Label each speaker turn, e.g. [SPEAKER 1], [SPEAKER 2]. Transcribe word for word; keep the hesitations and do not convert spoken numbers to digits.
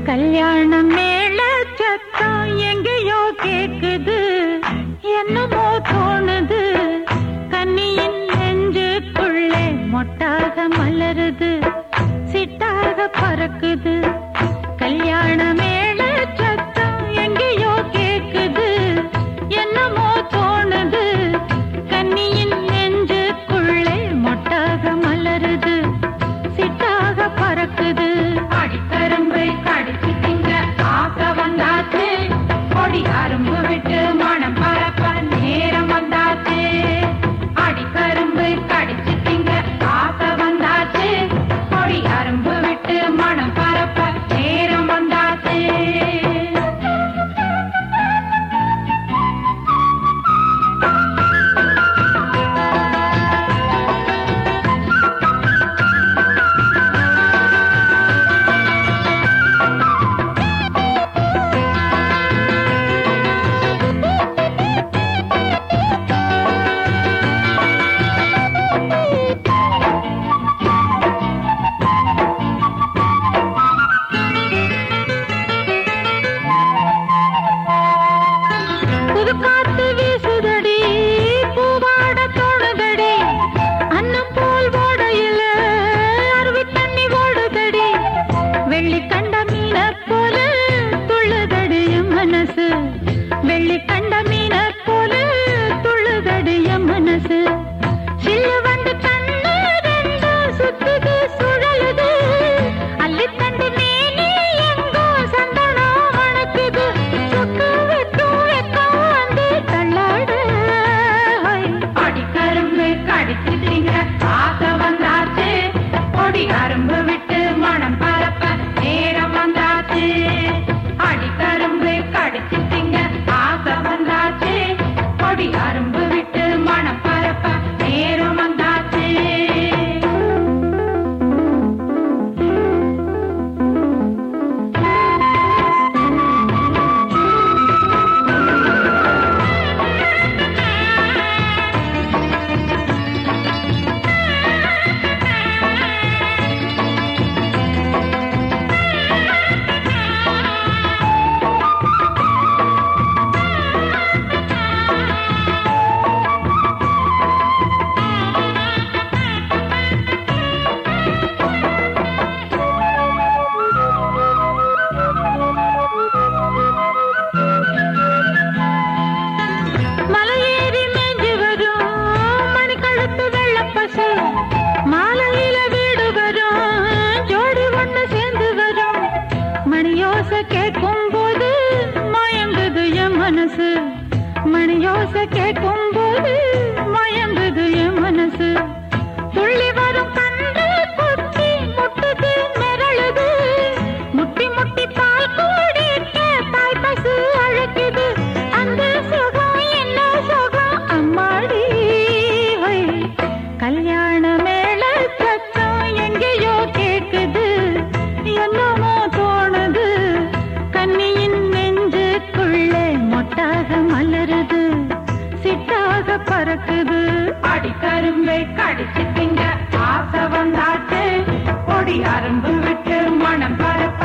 [SPEAKER 1] கல்யாண மேள சத்தம் எங்கேயோ கேக்குது, என்னமோ தோணுது, கன்னியின் நெஞ்சுக்குள்ளே மொட்டாக மலருது, சிட்டாக பறக்குது. கல்யாண மேள சத்தம் எங்கேயோ கேக்குது, என்னமோ தோணுது, கன்னியின் நெஞ்சுக்குள்ளே மொட்டாக மலருது, சிட்டாக பறக்குது.
[SPEAKER 2] அடிக்கரும்பை கடிச்சு திங்க ஆசை வந்தாச்சு, கொடி அரும்பு விட்டு மனம் பரப்ப நேரம் வந்தாச்சு. அடிக்கரும்பை கடிச்சு திங்க ஆசை வந்தாச்சு, கொடி அரும்பு விட்டு மனம் பரப்ப நேரம் வந்தாச்சு.
[SPEAKER 1] காத்து வீசுதடி, பூவாட தோணுதடி, அன்னம் போல் ஓடையில அருவி தண்ணி ஓடுதடி, வெள்ளி கண்ட மீன போல துள்ளுதடி என் மனசு, வெள்ளி கண்ட மீன போல துள்ளுதடி என் மனசு. சில்லு வந்து கண்ணு ரெண்டு சுத்துது சுழலுது, அள்ளி தண்டு மேனி எங்கோ சந்தனம் அணைக்குது, சொக்கு வெட்டும் வெக்கம் வந்து தள்ளாடு.
[SPEAKER 2] அடிக்கரும்பு கடிச்சு திங்க ஆசை வந்தாச்சு, கொடி அரும்பு விட்டு மனம் பரப்ப நேரம் வந்தாச்சு. அடிக்கரும்பு கடிச்சு திங்க ஆசை வந்தாச்சு, கொடி அரும்பு விட்டு மனம் பரப்ப நேரம் வந்தாச்சு.
[SPEAKER 1] மலையேறி மேஞ்சு வரும் மணிக்கழுத்து வெள்ளப்பசு, மாலையில வீடு வரும் ஜோடி ஒண்ணு சேர்ந்து வரும், மணியோசை கேட்கும் போது மயங்குது என் மனசு, மணியோசை கேட்கும் போது மயங்குது என் மனசு. துள்ளி வரும் கண்டு குத்தி முட்டுது மிரளுது, முட்டி முட்டி பால் கூடிட்ட தாய் பசு அழைக்குது, அந்த சுகம் என்ன சுகம் அம்மாடி. கல்யாண மேள சத்தம் எங்கேயோ கேக்குது, என்னமோ தோணுது, கன்னியின் நெஞ்சுக்குள்ளே மொட்டாக மலருது, சிட்டாக பறக்குது.
[SPEAKER 2] அடிக்கரும்பை கடிச்சு திங்க ஆசை வந்தாச்சு, கொடி அரும்பு விட்டு மனம் பரப்ப